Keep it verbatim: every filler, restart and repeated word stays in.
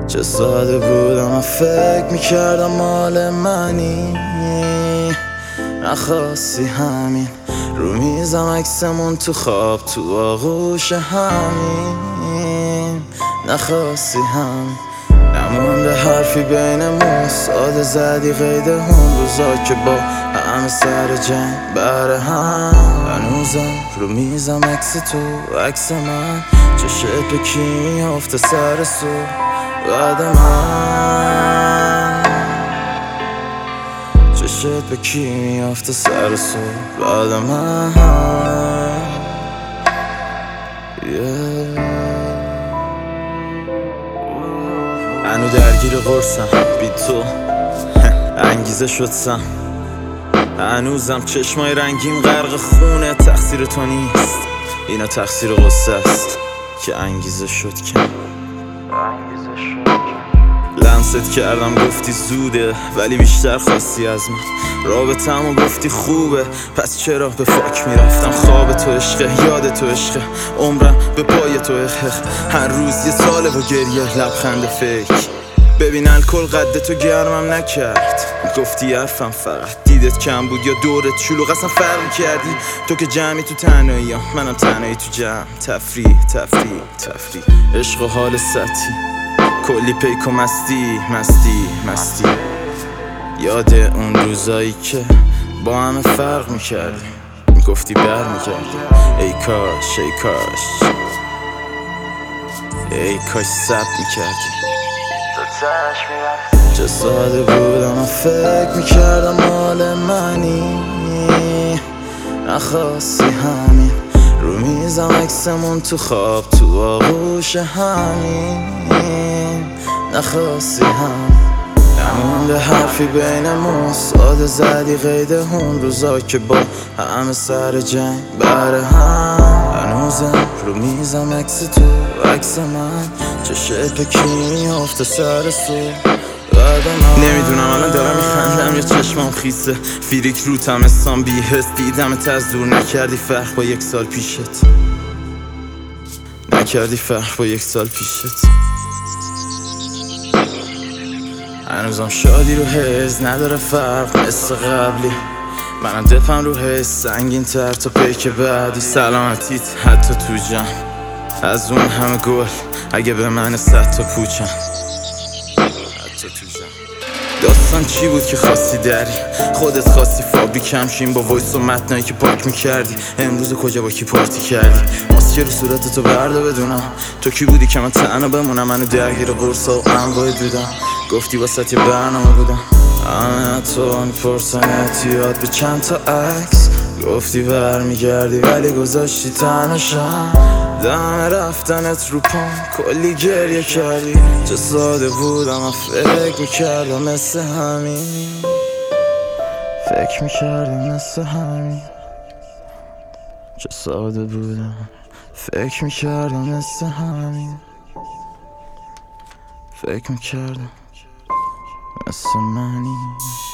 چه ساده بودم و فکر میکردم مال منی، نخواستی همین رو میزم عکسمون تو خواب تو آغوش همین، نخواستی همین نمونده حرفی بینمون، ساده زدی قید اون روزا که با همه سر جنگ بر هم. هنوزم رو میزم عکس تو عکس من، چشت به کی میافته سر سو بعد من، چشت به کی میافته سر سو بعد من yeah. هنو درگیر قرصم بی تو انگیزه شد سم، هنوزم چشمای رنگیم غرق خونه، تقصیر تو نیست اینا تقصیر غصه است که انگیزه شد کم. لمست کردم گفتی زوده ولی بیشتر خواستی از من، رابطه‌مو گفتی خوبه پس چرا به فاک میرفتم. خواب تو عشقه، یاد تو عشقه، عمرم به پای تو اخخ، هر روز یه ساله و گریه لبخند فیک. ببین الکل قد تو گرمم نکرد، گفتی حرفم فقط دیدت کم بود یا دورت شلوغ، اصلا فرق کردی تو که جمعی تو تنهایی ها، منم تنهایی تو جمع. تفریح تفریح تفریح عشق و حال سطحی، کلی پیک و مستی مستی مستی. یاد اون روزایی که با همه فرق میکردیم، میگفتی بر میگردیم، ای کاش ای کاش ای کاش سب میکردیم. چه ساده بودم و فکر میکردم مال منی، نخواستی همین رو میزم عکسمون تو خواب تو آغوش همین، نخواستی همین نمونده حرفی بینمون، ساده زدی قید اون روزا که با همه سر جنگ بر هم. هنوزم رو میزم عکس تو عکس من، چشت به کی میافته سر سو بعد من. نمیدونم الان دارم میخندم یا چشمام خیسه، فیریک رو تمستان بی حس دیدمت از دور، نکردی فرق با یک سال پیشت، نکردی فرق با یک سال پیشت. هنوزم شادی رو حس نداره فرق مثل قبلی، منم دپم رو حس سنگین تر تا پیک بعدی. سلامتیت حتی تو جمع از اون همه گل اگه به من صد تا پوچم حتی تو جمع. داستان چی بود که خواستی دری، خودت خواستی فابریکم شیم با وایس و متنایی که پاک میکردی. امروز کجا با کی پارتی کردی، ماسکه رو صورت تو برده بدونم تو کی بودی که من تنها بمونم. منو درگیر قرصا و انواع بودم، گفتی واسه یه برنامه بودم. همه تو میپرسن اعتیاد به چند تا عکس، گفتی برمیگردی ولی گذاشتی تنهاشم. دم رفتنت رو پام کلی گریه کردی، چه ساده بودم و فکر میکردم مثل همین، فکر میکردم مثل همین. چه ساده بودم فکر میکردم مثل همین، فکر میکردم مثل منی.